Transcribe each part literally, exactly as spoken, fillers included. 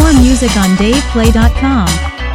More music on dave play dot com.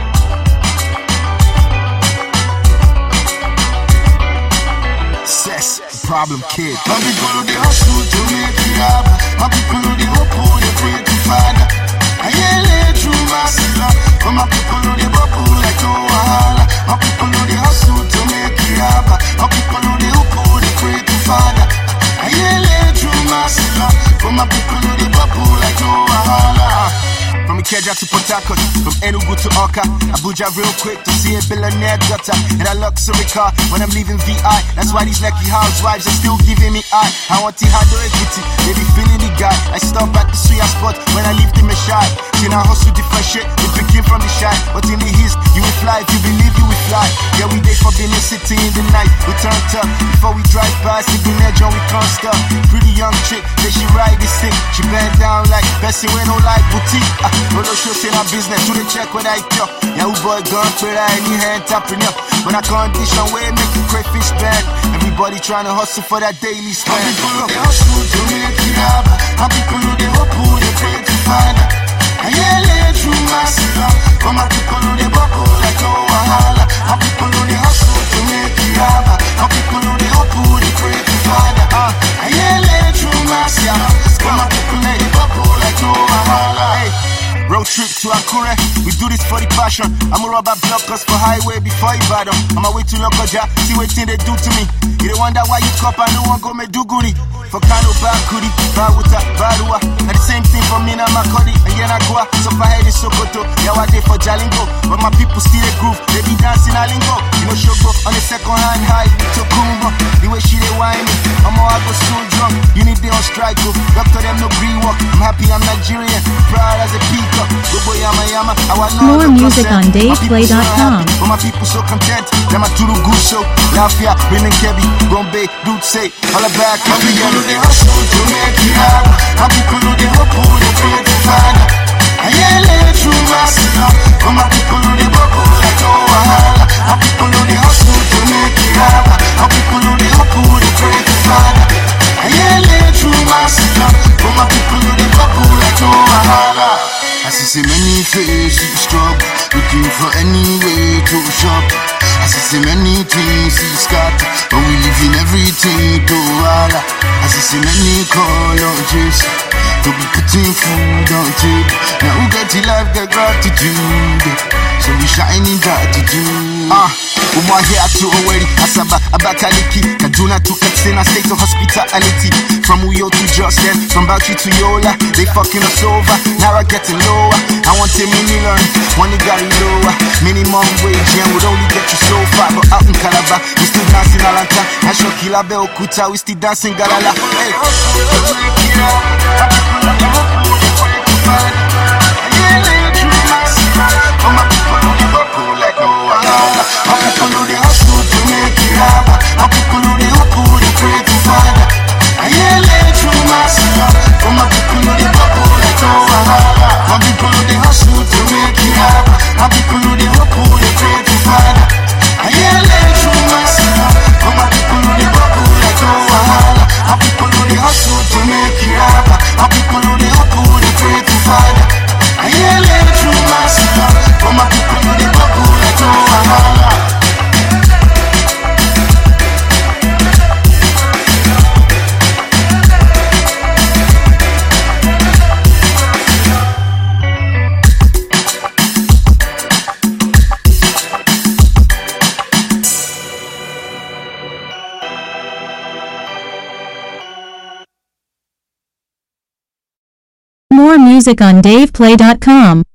Cess, problem kid. My people know they hustle to make it happen. My people know they hope for they pray to Father. I ain't late through my sister, but my people know they bubble like no wahala. My people know they hustle to make it happen. My people know they hope for they pray to Father. I ain't late through my sister, but my people know they bubble like no wahala. From Ikeja to Port Harcourt, from Enugu to Oka, Abuja real quick to see a billionaire gutter. And a luxury car when I'm leaving V I. That's why these lucky housewives are still giving me eye. I want the hard equity, they be feeling the guy. I stop at the suya spot when I leave the shy. Then I hustle different shit, we begin from the shy. But in the east, you will fly, if you believe you will fly. Yeah, we day for Benin City in the night, we turn up. Before we drive past, sleeping there, John, we can't stop. Pretty young chick, then she ride this thing. She bend down like Bessie with no light boutique. Uh, Rolo show say my business, do the check what I do. Yeah, we boy gone for that, any hand tapping up. When I condition way, make the crayfish band. Everybody trying to hustle for that daily spend. My people know they hustle to make it happen. My people know they hope who they pray to Father. I ain't late through my sister, but my people know they bubble like no wahala. My people know they hustle to make it happen. My people know they hope who they pray to Father. Uh, I ain't late through my sister, but my people know they bubble like no wahala. Hey. Road trip to Akure, we do this for the passion. I'm a rubber blockers for highway before Ibadan. On my way to Lokoja, see what thing they do to me. You don't wonder why you cop and no one go me do goody. For Kano, Bakudi, Bawuta, Barua. And the same thing for me and Makodi and Yenagua. So for head is Sokoto, Yawade for Jalingo. But my people still a groove, they be dancing a lingo. You know Shogo on the second hand high, to Kumba. The way she they whine me, I'm all I go so drunk. You need they on strike, go. Doctor them no green walk. I'm happy I'm Nigerian, proud as a peacock. More music on dave play dot com. But my people so content, them a turu guso. Lafia, Benin Kebi, Gombe, Dutse, all about my people know they hustle to make it happen. My people know they hope who they pray to Father. I ain't late through my sister, but my people know they bubble like no wahala. My people know they hustle to make it happen. My people know they hope who they pray to Father. I ain't late through my sister, but my people know they bubble like no wahala. I see so many faces struggle, looking for any way to shop. I see so many things he scatter, but we live in everything to wala. I see so many colleges to be putting food on table. Now who get the life, get gratitude, so we shine in gratitude. Ah, uh, we here to Oweri, Asaba, Abakaliki, Kaduna to Katsina, state of hospitality. From Uyo to Jos, then from Bauchi to Yola, they fucking us over. Now I getting lower. I want a mini learn, money got lower. Minimum wage, and would only get you so far. But out in Calabar, we still dancing Alanta. I show Kilabe Okuta, we still dancing Galala. Hey, my people know they hustle to make it happen. My people know they hope who they pray to Father. I ain't late through my sister, but my people know they bubble like no wahala. My people know they hustle to make it happen. My people know they hope who they pray to Father. I ain't late through my sister, but my people know they bubble like no wahala. My people know they hustle to make it happen. My people know they hope who they pray to Father. I ain't late through my sister, but my people know they bubble like no wahala. More music on dave play dot com.